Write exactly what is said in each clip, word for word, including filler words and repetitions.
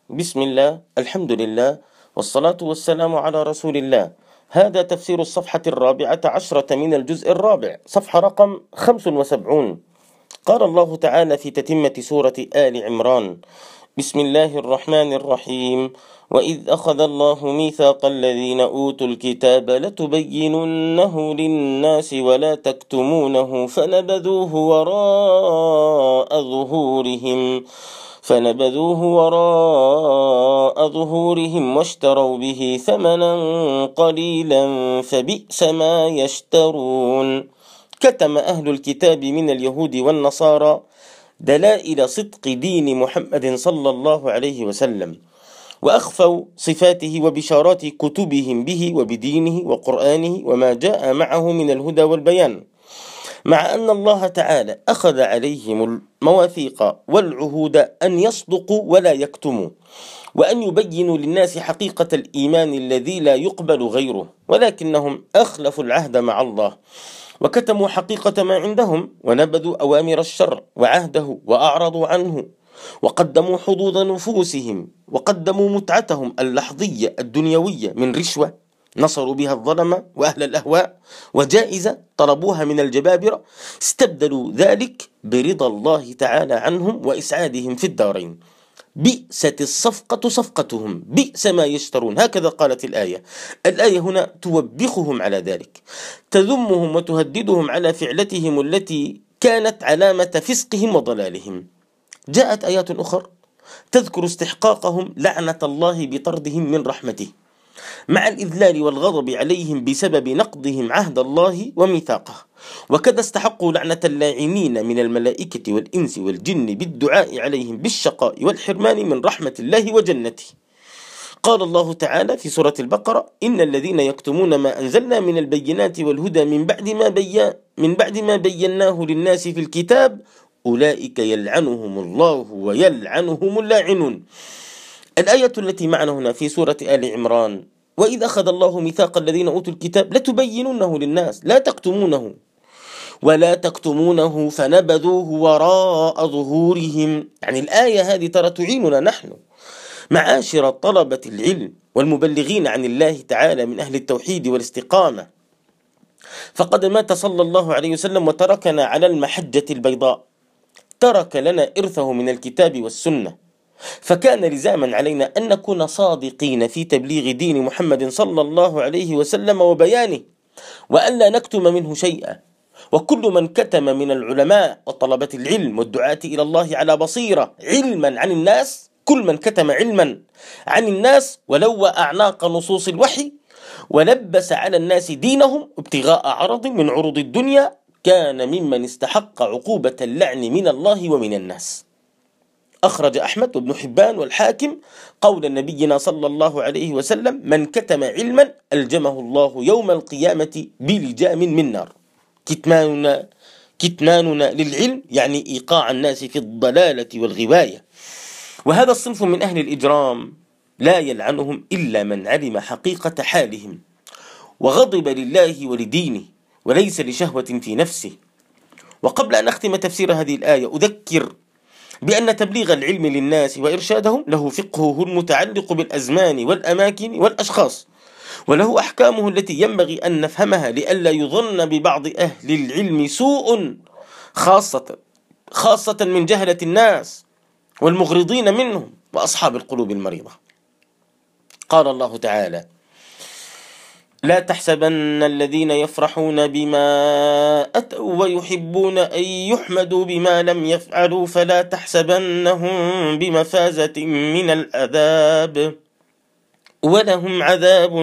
بسم الله، الحمد لله، والصلاة والسلام على رسول الله. هذا تفسير الصفحة الرابعة عشرة من الجزء الرابع، صفحة رقم خمس وسبعون. قال الله تعالى في تتمة سورة آل عمران: بسم الله الرحمن الرحيم. وإذ أخذ الله ميثاق الذين أوتوا الكتاب لتبيننه للناس ولا تكتمونه فنبذوه وراء ظهورهم فنبذوه وراء ظهورهم واشتروا به ثمنا قليلا فبئس ما يشترون. كتم أهل الكتاب من اليهود والنصارى دلائل صدق دين محمد صلى الله عليه وسلم، وأخفوا صفاته وبشارات كتبهم به وبدينه وقرآنه وما جاء معه من الهدى والبيان، مع أن الله تعالى أخذ عليهم المواثيق والعهود أن يصدقوا ولا يكتموا، وأن يبينوا للناس حقيقة الإيمان الذي لا يقبل غيره، ولكنهم أخلفوا العهد مع الله وكتموا حقيقة ما عندهم، ونبذوا أوامر الشر وعهده وأعرضوا عنه، وقدموا حظوظ نفوسهم وقدموا متعتهم اللحظية الدنيوية من رشوة نصروا بها الظلمة وأهل الأهواء، وجائزة طلبوها من الجبابرة استبدلوا ذلك برضا الله تعالى عنهم وإسعادهم في الدارين. بئست الصفقة صفقتهم، بئس ما يشترون، هكذا قالت الآية. الآية هنا توبخهم على ذلك، تذمهم وتهددهم على فعلتهم التي كانت علامة فسقهم وضلالهم. جاءت آيات أخرى تذكر استحقاقهم لعنة الله بطردهم من رحمته، مع الإذلال والغضب عليهم بسبب نقضهم عهد الله وميثاقه، وكذا استحقوا لعنة اللاعنين من الملائكة والإنس والجن بالدعاء عليهم بالشقاء والحرمان من رحمة الله وجنته. قال الله تعالى في سورة البقرة: إن الذين يكتمون ما أنزلنا من البينات والهدى من بعد ما بي من بعد ما بيناه للناس في الكتاب أولئك يلعنهم الله ويلعنهم اللاعنون. الآية التي معنا هنا في سورة آل عمران: وإذ أخذ الله ميثاق الذين أوتوا الكتاب لتبيننه للناس لا تكتمونه ولا تكتمونه فنبذوه وراء ظهورهم. يعني الآية هذه ترى تعيننا نحن معاشر طلبة العلم والمبلغين عن الله تعالى من أهل التوحيد والاستقامة، فقد مات صلى الله عليه وسلم وتركنا على المحجة البيضاء، ترك لنا إرثه من الكتاب والسنة، فكان لزاما علينا أن نكون صادقين في تبليغ دين محمد صلى الله عليه وسلم وبيانه، وأن لا نكتم منه شيئا. وكل من كتم من العلماء وطلبة العلم والدعاة إلى الله على بصيرة علما عن الناس، كل من كتم علما عن الناس ولو أعناق نصوص الوحي ولبس على الناس دينهم ابتغاء عرض من عروض الدنيا، كان ممن استحق عقوبة اللعن من الله ومن الناس. أخرج أحمد وابن حبان والحاكم قول نبينا صلى الله عليه وسلم: من كتم علما ألجمه الله يوم القيامة بلجام من نار. كتماننا كتماننا للعلم يعني إيقاع الناس في الضلالة والغواية، وهذا الصنف من أهل الإجرام لا يلعنهم إلا من علم حقيقة حالهم وغضب لله ولدينه وليس لشهوة في نفسه. وقبل أن أختم تفسير هذه الآية أذكر بأن تبليغ العلم للناس وإرشادهم له فقهه المتعلق بالأزمان والأماكن والأشخاص، وله أحكامه التي ينبغي أن نفهمها لئلا يظن ببعض أهل العلم سوء، خاصة خاصة من جهلة الناس والمغرضين منهم وأصحاب القلوب المريضة. قال الله تعالى: لا تحسبن الذين يفرحون بما أتوا ويحبون أن يحمدوا بما لم يفعلوا فلا تحسبنهم بمفازة من العذاب ولهم عذاب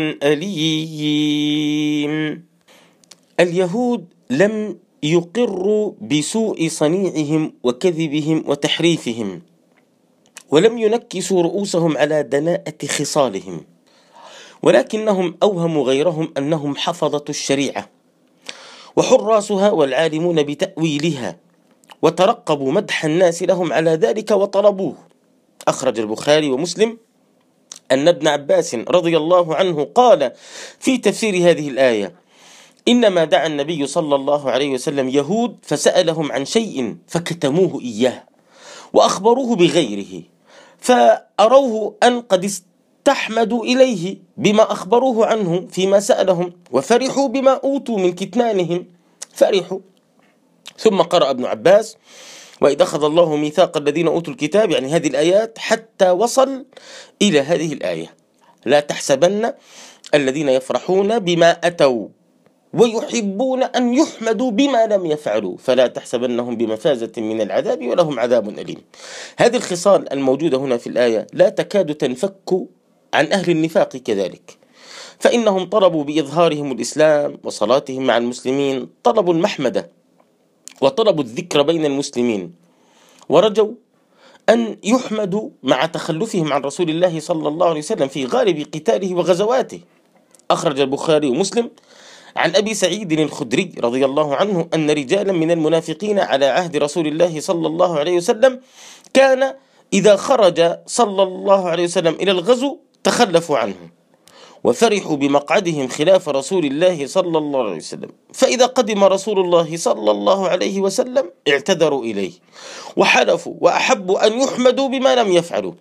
أليم. اليهود لم يقروا بسوء صنيعهم وكذبهم وتحريفهم، ولم ينكسوا رؤوسهم على دناءة خصالهم، ولكنهم أوهموا غيرهم أنهم حفظة الشريعة وحراسها والعالمون بتأويلها، وترقبوا مدح الناس لهم على ذلك وطلبوه. أخرج البخاري ومسلم أن ابن عباس رضي الله عنه قال في تفسير هذه الآية: إنما دعا النبي صلى الله عليه وسلم يهود فسألهم عن شيء فكتموه إياه وأخبروه بغيره، فأروه أن قد استحمدوا إليه بما أخبروه عنه فيما سألهم، وفرحوا بما أوتوا من كتمانهم، فرحوا. ثم قرأ ابن عباس: وإذ أخذ الله ميثاق الذين أوتوا الكتاب، يعني هذه الآيات، حتى وصل إلى هذه الآية: لا تحسبن الذين يفرحون بما أتوا ويحبون أن يحمدوا بما لم يفعلوا فلا تحسبنهم بمفازة من العذاب ولهم عذاب أليم. هذه الخصال الموجودة هنا في الآية لا تكاد تنفك عن أهل النفاق كذلك، فإنهم طلبوا بإظهارهم الإسلام وصلاتهم مع المسلمين، طلبوا المحمدة وطلبوا الذكر بين المسلمين، ورجوا أن يحمدوا مع تخلفهم عن رسول الله صلى الله عليه وسلم في غالب قتاله وغزواته. أخرج البخاري ومسلم عن أبي سعيد الخدري رضي الله عنه أن رجالا من المنافقين على عهد رسول الله صلى الله عليه وسلم كان إذا خرج صلى الله عليه وسلم إلى الغزو تخلفوا عنه، وفرحوا بمقعدهم خلاف رسول الله صلى الله عليه وسلم، فإذا قدم رسول الله صلى الله عليه وسلم اعتذروا إليه وحلفوا وأحبوا أن يحمدوا بما لم يفعلوا،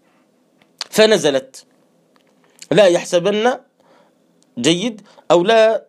فنزلت: لا يحسبن جيد أو لا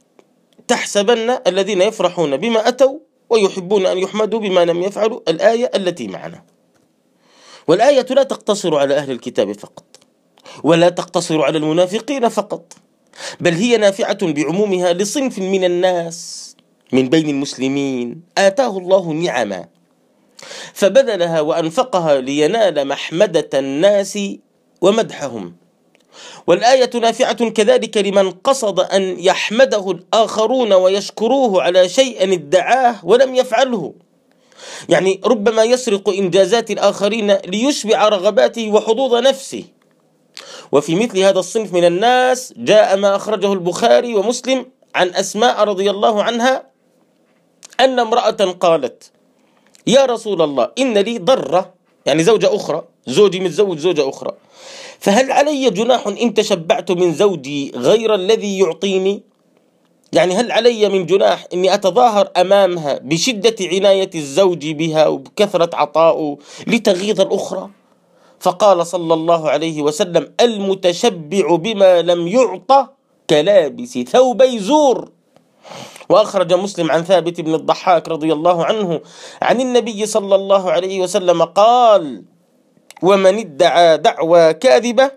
تحسبن الذين يفرحون بما أتوا ويحبون أن يحمدوا بما لم يفعلوا، الآية التي معنا. والآية لا تقتصر على أهل الكتاب فقط، ولا تقتصر على المنافقين فقط، بل هي نافعة بعمومها لصنف من الناس من بين المسلمين آتاه الله نعما فبذلها وأنفقها لينال محمدة الناس ومدحهم. والآية نافعة كذلك لمن قصد أن يحمده الآخرون ويشكروه على شيء ادعاه ولم يفعله، يعني ربما يسرق إنجازات الآخرين ليشبع رغباته وحظوظ نفسه. وفي مثل هذا الصنف من الناس جاء ما أخرجه البخاري ومسلم عن أسماء رضي الله عنها أن امرأة قالت: يا رسول الله، إن لي ضرة، يعني زوجة أخرى، زوجي متزوج زوجة أخرى، فهل علي جناح إن تشبعت من زوجي غير الذي يعطيني؟ يعني هل علي من جناح إني أتظاهر أمامها بشدة عناية الزوج بها وبكثرة عطائه لتغيظ الأخرى؟ فقال صلى الله عليه وسلم: المتشبع بما لم يعطى كلابس ثوبي زور. وأخرج مسلم عن ثابت بن الضحاك رضي الله عنه عن النبي صلى الله عليه وسلم قال: ومن ادعى دعوى كاذبة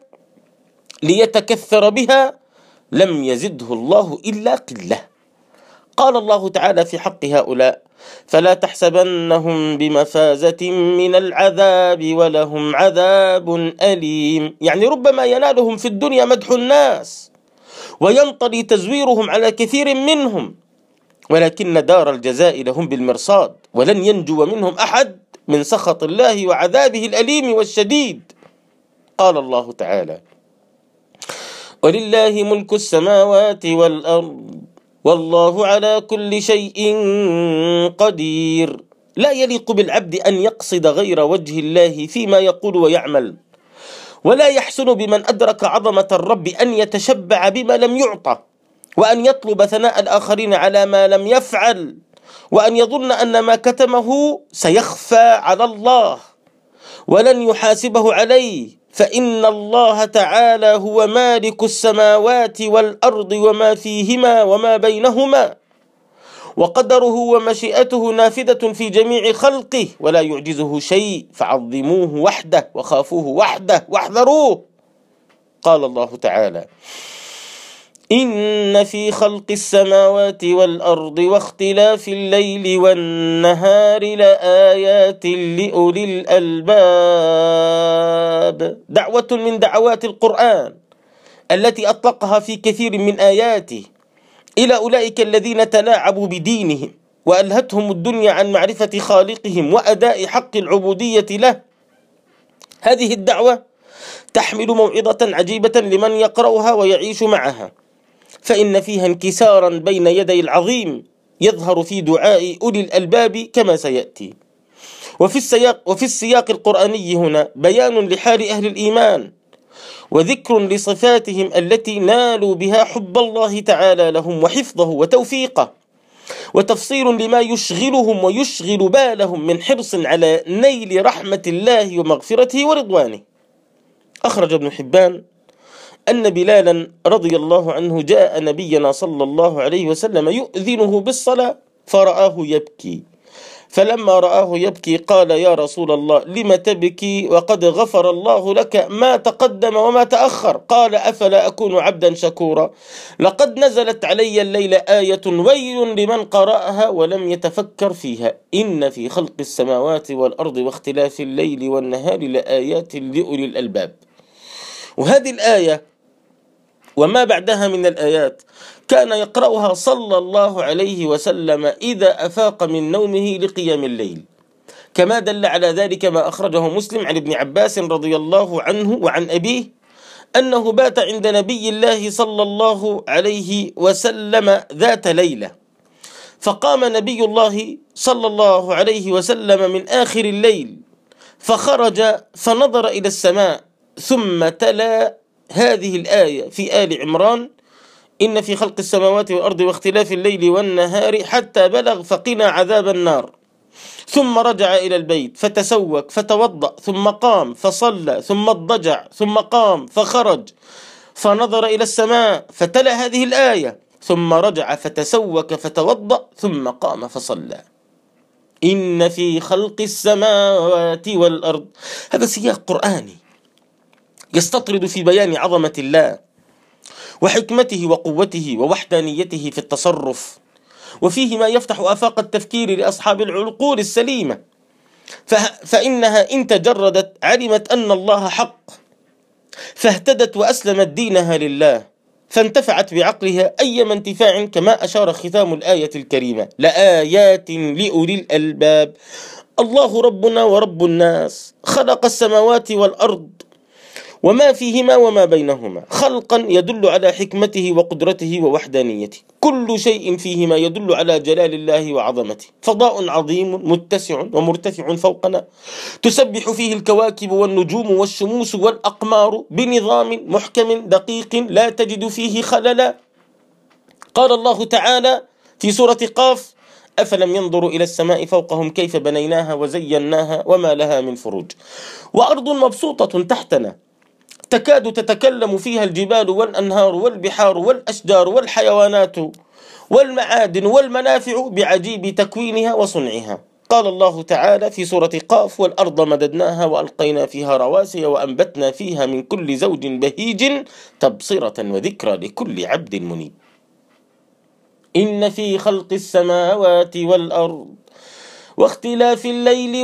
ليتكثر بها لم يزده الله إلا قلة. قال الله تعالى في حق هؤلاء: فلا تحسبنهم بمفازة من العذاب ولهم عذاب أليم، يعني ربما ينالهم في الدنيا مدح الناس وينطلي تزويرهم على كثير منهم، ولكن دار الجزاء لهم بالمرصاد، ولن ينجو منهم أحد من سخط الله وعذابه الأليم والشديد. قال الله تعالى: ولله ملك السماوات والأرض والله على كل شيء قدير. لا يليق بالعبد أن يقصد غير وجه الله فيما يقول ويعمل، ولا يحسن بمن أدرك عظمة الرب أن يتشبع بما لم يعطى، وأن يطلب ثناء الآخرين على ما لم يفعل، وأن يظن أن ما كتمه سيخفى على الله ولن يحاسبه عليه، فإن الله تعالى هو مالك السماوات والأرض وما فيهما وما بينهما، وقدره ومشيئته نافذة في جميع خلقه ولا يعجزه شيء، فعظموه وحده وخافوه وحده واحذروه. قال الله تعالى: إن في خلق السماوات والأرض واختلاف الليل والنهار لآيات لأولي الألباب. دعوة من دعوات القرآن التي أطلقها في كثير من آياته إلى أولئك الذين تلاعبوا بدينهم وألهتهم الدنيا عن معرفة خالقهم وأداء حق العبودية له. هذه الدعوة تحمل موعظة عجيبة لمن يقرأها ويعيش معها، فإن فيها انكسارا بين يدي العظيم يظهر في دعاء أولي الألباب كما سيأتي. وفي السياق, وفي السياق القرآني هنا بيان لحال أهل الإيمان وذكر لصفاتهم التي نالوا بها حب الله تعالى لهم وحفظه وتوفيقه، وتفصيل لما يشغلهم ويشغل بالهم من حرص على نيل رحمة الله ومغفرته ورضوانه. أخرج ابن حبان أن بلالا رضي الله عنه جاء نبينا صلى الله عليه وسلم يؤذنه بالصلاة فرآه يبكي، فلما رآه يبكي قال: يا رسول الله، لم تبكي وقد غفر الله لك ما تقدم وما تأخر؟ قال: أفلا أكون عبدا شكورا؟ لقد نزلت علي الليلة آية ويل لمن قرأها ولم يتفكر فيها، إن في خلق السماوات والأرض واختلاف الليل والنهار لآيات لأولي الألباب. وهذه الآية وما بعدها من الآيات كان يقرأها صلى الله عليه وسلم إذا أفاق من نومه لقيام الليل، كما دل على ذلك ما أخرجه مسلم عن ابن عباس رضي الله عنه وعن أبيه أنه بات عند نبي الله صلى الله عليه وسلم ذات ليلة، فقام نبي الله صلى الله عليه وسلم من آخر الليل فخرج فنظر إلى السماء، ثم تلا هذه الآية في آل عمران: إن في خلق السماوات والأرض واختلاف الليل والنهار حتى بلغ فقنا عذاب النار. ثم رجع إلى البيت فتسوك فتوضأ، ثم قام فصلى، ثم اضطجع، ثم قام فخرج فنظر إلى السماء فتلا هذه الآية، ثم رجع فتسوك فتوضأ، ثم قام فصلى. إن في خلق السماوات والأرض. هذا سياق قرآني يستطرد في بيان عظمة الله وحكمته وقوته ووحدانيته في التصرف، وفيه ما يفتح آفاق التفكير لأصحاب العقول السليمة، فإنها إن تجردت علمت أن الله حق، فاهتدت وأسلمت دينها لله، فانتفعت بعقلها أيما انتفاع، كما أشار ختام الآية الكريمة: لآيات لأولي الألباب. الله ربنا ورب الناس، خلق السماوات والأرض وما فيهما وما بينهما خلقا يدل على حكمته وقدرته ووحدانيته، كل شيء فيهما يدل على جلال الله وعظمته، فضاء عظيم متسع ومرتفع فوقنا، تسبح فيه الكواكب والنجوم والشموس والأقمار بنظام محكم دقيق لا تجد فيه خللا. قال الله تعالى في سورة قاف: أفلم ينظروا إلى السماء فوقهم كيف بنيناها وزيناها وما لها من فروج. وأرض مبسوطة تحتنا تكاد تتكلم فيها الجبال والأنهار والبحار والأشجار والحيوانات والمعادن والمنافع بعجيب تكوينها وصنعها. قال الله تعالى في سورة قاف: والأرض مددناها وألقينا فيها رواسي وأنبتنا فيها من كل زوج بهيج تبصرة وذكرى لكل عبد منيب. إن في خلق السماوات والأرض واختلاف الليل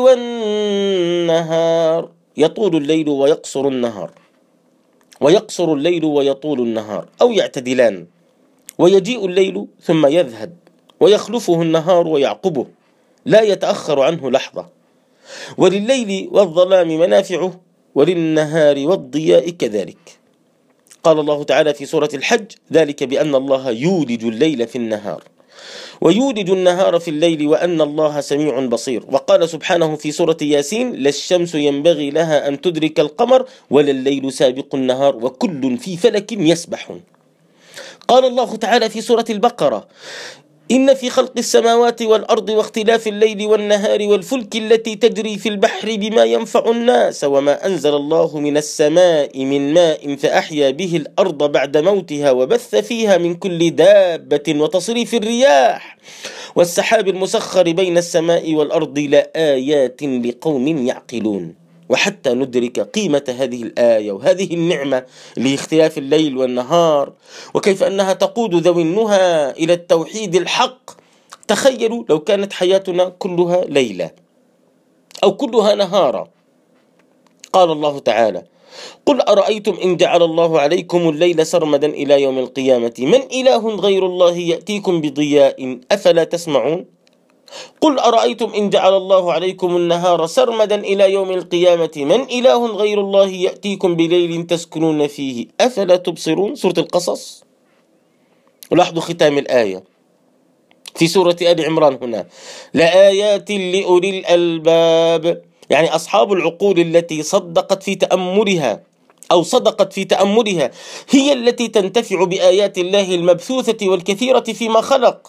والنهار. يطول الليل ويقصر النهار، ويقصر الليل ويطول النهار، أو يعتدلان، ويجيء الليل ثم يذهب ويخلفه النهار ويعقبه، لا يتأخر عنه لحظة. ولليل والظلام منافعه، وللنهار والضياء كذلك. قال الله تعالى في سورة الحج: ذلك بأن الله يولج الليل في النهار ويولج النهار في الليل وأن الله سميع بصير. وقال سبحانه في سورة ياسين: لا الشمس ينبغي لها أن تدرك القمر ولا الليل سابق النهار وكل في فلك يسبحون. قال الله تعالى في سورة البقرة: إن في خلق السماوات والأرض واختلاف الليل والنهار والفلك التي تجري في البحر بما ينفع الناس وما أنزل الله من السماء من ماء فأحيا به الأرض بعد موتها وبث فيها من كل دابة وتصريف الرياح والسحاب المسخر بين السماء والأرض لآيات لقوم يعقلون. وحتى ندرك قيمة هذه الآية وهذه النعمة لاختلاف الليل والنهار، وكيف أنها تقود ذوي النهى إلى التوحيد الحق، تخيلوا لو كانت حياتنا كلها ليلة أو كلها نهارا. قال الله تعالى: قل أرأيتم إن جعل الله عليكم الليل سرمدا إلى يوم القيامة من إله غير الله يأتيكم بضياء أفلا تسمعون. قل أرأيتم إن جعل الله عليكم النهار سرمدا إلى يوم القيامة من إله غير الله يأتيكم بليل تسكنون فيه أفلا تبصرون. سورة القصص. ولاحظوا ختام الآية في سورة آل عمران هنا: لآيات لأولي الألباب، يعني أصحاب العقول التي صدقت في تأملها أو صدقت في تأملها هي التي تنتفع بآيات الله المبثوثة والكثيرة فيما خلق.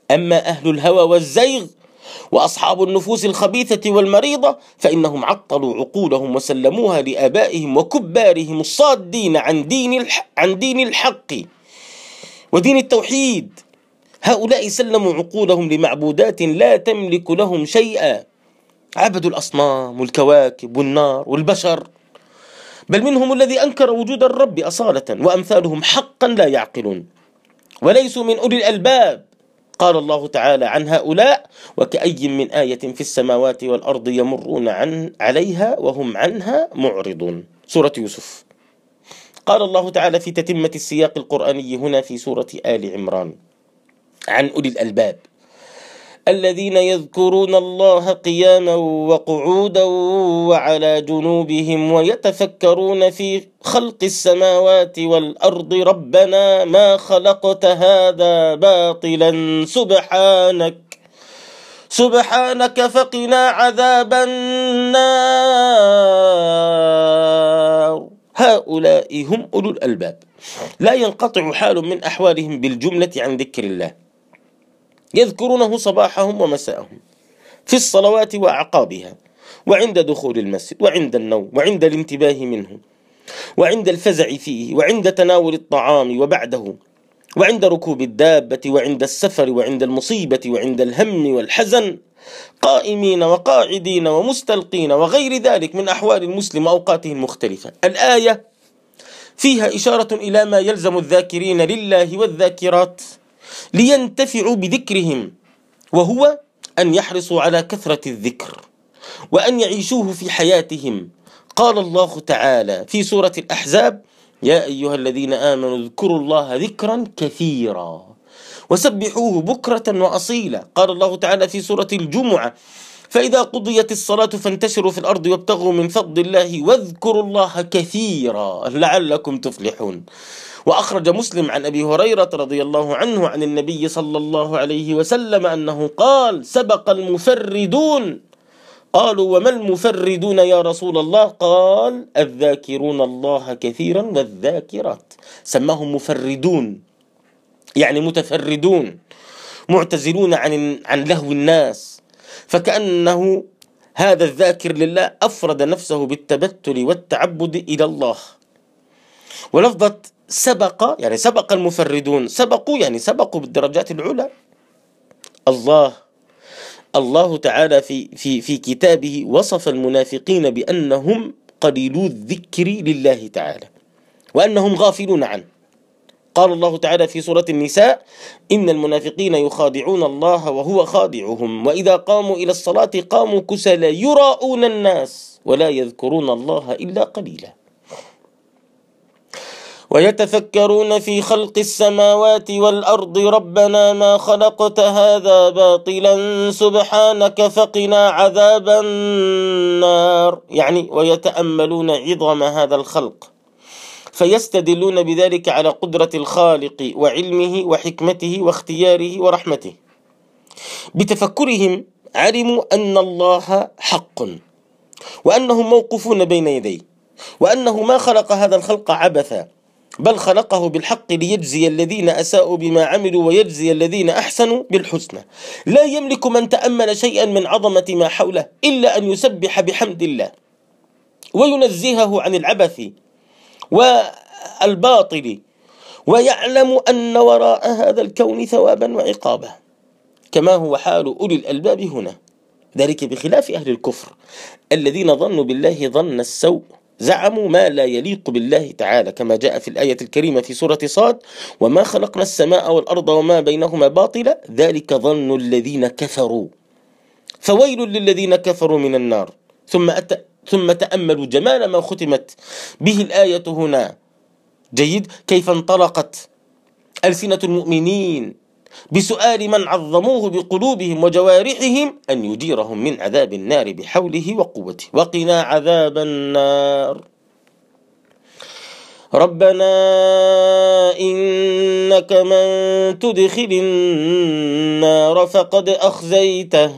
أما أهل الهوى والزيغ وأصحاب النفوس الخبيثة والمريضة فإنهم عطلوا عقولهم وسلموها لآبائهم وكبارهم الصادين عن دين الحق, عن دين الحق ودين التوحيد. هؤلاء سلموا عقولهم لمعبودات لا تملك لهم شيئا، عبدوا الأصنام والكواكب والنار والبشر، بل منهم الذي أنكر وجود الرب أصالة، وأمثالهم حقا لا يعقلون وليسوا من أولي الألباب. قال الله تعالى عن هؤلاء: وكأي من آية في السماوات والأرض يمرون عن عليها وهم عنها معرضون. سورة يوسف. قال الله تعالى في تتمة السياق القرآني هنا في سورة آل عمران عن أولي الألباب: الذين يذكرون الله قياما وقعودا وعلى جنوبهم ويتفكرون في خلق السماوات والأرض ربنا ما خلقت هذا باطلا سبحانك سبحانك فقنا عذاب النار. هؤلاء هم أولو الألباب، لا ينقطع حال من أحوالهم بالجملة عن ذكر الله، يذكرونه صباحهم ومساءهم في الصلوات وأعقابها، وعند دخول المسجد، وعند النوم، وعند الانتباه منه، وعند الفزع فيه، وعند تناول الطعام وبعده، وعند ركوب الدابة، وعند السفر، وعند المصيبة، وعند الهم والحزن، قائمين وقاعدين ومستلقين وغير ذلك من أحوال المسلم وأوقاته المختلفة. الآية فيها إشارة إلى ما يلزم الذاكرين لله والذاكرات لينتفعوا بذكرهم، وهو أن يحرصوا على كثرة الذكر وأن يعيشوه في حياتهم. قال الله تعالى في سورة الأحزاب: يا أيها الذين آمنوا اذكروا الله ذكرا كثيرا وسبحوه بكرة وأصيلا. قال الله تعالى في سورة الجمعة: فإذا قضيت الصلاة فانتشروا في الأرض وابتغوا من فضل الله واذكروا الله كثيرا لعلكم تفلحون. وأخرج مسلم عن أبي هريرة رضي الله عنه عن النبي صلى الله عليه وسلم أنه قال: سبق المفردون. قالوا: وما المفردون يا رسول الله؟ قال: الذاكرون الله كثيرا والذاكرات. سماهم مفردون يعني متفردون، معتزلون عن عن لهو الناس، فكأنه هذا الذاكر لله أفرد نفسه بالتبتل والتعبد إلى الله. ولفظة سبق يعني سبق المفردون، سبقوا يعني سبقوا بالدرجات العلى. الله الله تعالى في في في كتابه وصف المنافقين بأنهم قليلو الذكر لله تعالى وأنهم غافلون عنه. قال الله تعالى في سورة النساء: إن المنافقين يخادعون الله وهو خادعهم وإذا قاموا إلى الصلاة قاموا كسالى يراءون الناس ولا يذكرون الله إلا قليلا. ويتفكرون في خلق السماوات والأرض ربنا ما خلقت هذا باطلا سبحانك فقنا عذاب النار، يعني ويتأملون عظم هذا الخلق فيستدلون بذلك على قدرة الخالق وعلمه وحكمته واختياره ورحمته. بتفكرهم علموا أن الله حق وأنهم موقوفون بين يديه، وأنه ما خلق هذا الخلق عبثا، بل خلقه بالحق ليجزي الذين أساءوا بما عملوا ويجزي الذين أحسنوا بالحسنى. لا يملك من تأمل شيئا من عظمة ما حوله إلا أن يسبح بحمد الله وينزهه عن العبث والباطل، ويعلم أن وراء هذا الكون ثوابا وعقابا، كما هو حال أولي الألباب هنا. ذلك بخلاف أهل الكفر الذين ظنوا بالله ظن السوء، زعموا ما لا يليق بالله تعالى، كما جاء في الآية الكريمة في سورة صاد: وما خلقنا السماء والأرض وما بينهما باطلا ذلك ظن الذين كفروا فويل للذين كفروا من النار. ثم أتى ثم تأملوا جمال ما ختمت به الآية هنا. جيد كيف انطلقت ألسنة المؤمنين بسؤال من عظموه بقلوبهم وجوارحهم أن يجيرهم من عذاب النار بحوله وقوته. وقنا عذاب النار. ربنا إنك من تدخل النار فقد أخزيته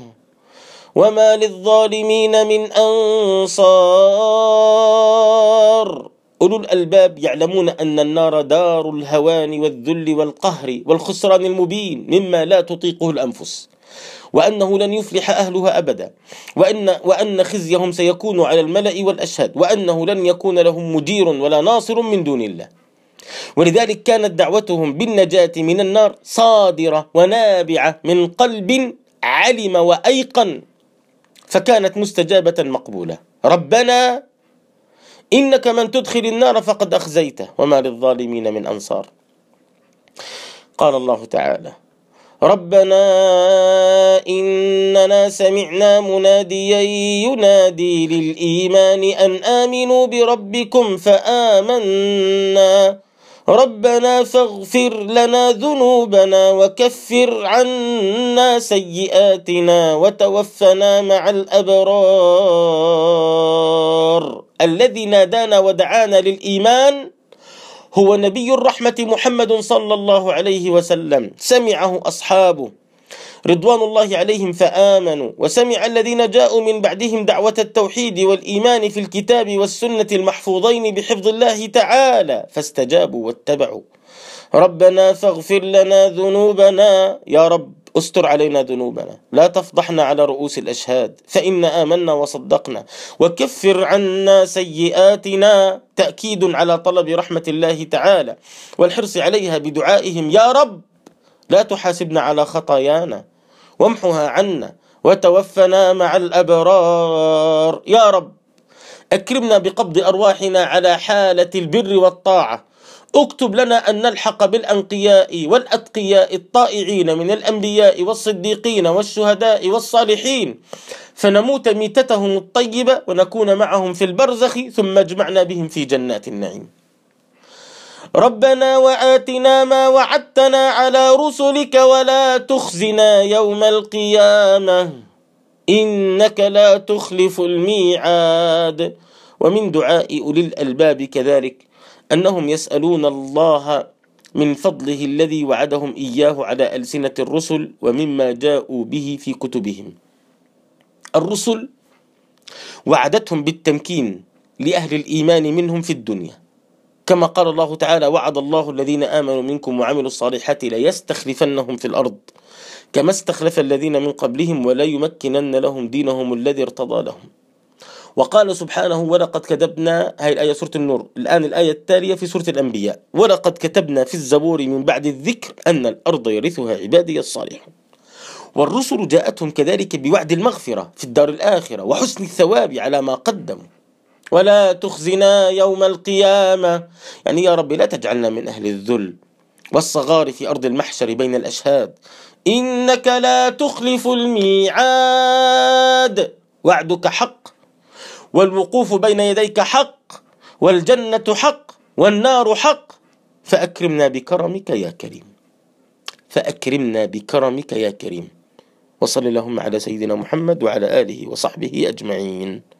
وما للظالمين من أنصار. أولو الألباب يعلمون أن النار دار الهوان والذل والقهر والخسران المبين مما لا تطيقه الأنفس، وأنه لن يفلح أهلها أبدا، وأن, وأن خزيهم سيكون على الملأ والأشهاد، وأنه لن يكون لهم مدير ولا ناصر من دون الله. ولذلك كانت دعوتهم بالنجاة من النار صادرة ونابعة من قلب علم وأيقن، فكانت مستجابة مقبولة. ربنا إنك من تدخل النار فقد أخزيته وما للظالمين من أنصار. قال الله تعالى: ربنا إننا سمعنا مناديا ينادي للإيمان أن آمنوا بربكم فآمنا ربنا فاغفر لنا ذنوبنا وكفر عنا سيئاتنا وتوفنا مع الأبرار. الذي نادانا ودعانا للإيمان هو نبي الرحمة محمد صلى الله عليه وسلم، سمعه أصحابه رضوان الله عليهم فآمنوا، وسمع الذين جاءوا من بعدهم دعوة التوحيد والإيمان في الكتاب والسنة المحفوظين بحفظ الله تعالى فاستجابوا واتبعوا. ربنا فاغفر لنا ذنوبنا، يا رب استر علينا ذنوبنا، لا تفضحنا على رؤوس الأشهاد فإنا آمنا وصدقنا، وكفر عنا سيئاتنا، تأكيد على طلب رحمة الله تعالى والحرص عليها بدعائهم: يا رب لا تحاسبنا على خطايانا وامحها عنا وتوفنا مع الأبرار. يا رب أكرمنا بقبض أرواحنا على حالة البر والطاعة، اكتب لنا أن نلحق بالأنقياء والأتقياء الطائعين من الأنبياء والصديقين والشهداء والصالحين، فنموت ميتتهم الطيبة ونكون معهم في البرزخ ثم اجمعنا بهم في جنات النعيم. ربنا وآتنا ما وعدتنا على رسلك ولا تخزنا يوم القيامة إنك لا تخلف الميعاد. ومن دعاء أولي الألباب كذلك أنهم يسألون الله من فضله الذي وعدهم إياه على ألسنة الرسل ومما جاءوا به في كتبهم. الرسل وعدتهم بالتمكين لأهل الإيمان منهم في الدنيا، كما قال الله تعالى: وعد الله الذين آمنوا منكم وعملوا الصالحات ليستخلفنهم في الأرض كما استخلف الذين من قبلهم ولا يمكنن لهم دينهم الذي ارتضى لهم. وقال سبحانه: ولقد كتبنا، هاي الآية سورة النور، الآن الآية التالية في سورة الأنبياء: ولقد كتبنا في الزبور من بعد الذكر أن الأرض يرثها عبادي الصالحون. والرسل جاءتهم كذلك بوعد المغفرة في الدار الآخرة وحسن الثواب على ما قدموا. ولا تخزنا يوم القيامة، يعني يا رب لا تجعلنا من أهل الذل والصغار في أرض المحشر بين الأشهاد، إنك لا تخلف الميعاد، وعدك حق والوقوف بين يديك حق والجنة حق والنار حق، فأكرمنا بكرمك يا كريم، فأكرمنا بكرمك يا كريم. وصل اللهم على سيدنا محمد وعلى آله وصحبه أجمعين.